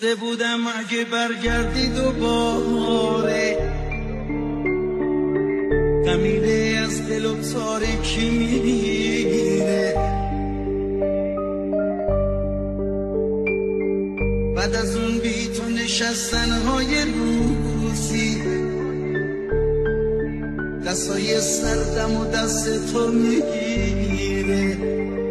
خسته بودم اگه برگردی دوباره، غمیده از دل و تاریکی میگیره. بعد از اون بی تو نشستنهای روزی، دستای سردم و دست تو میگیره.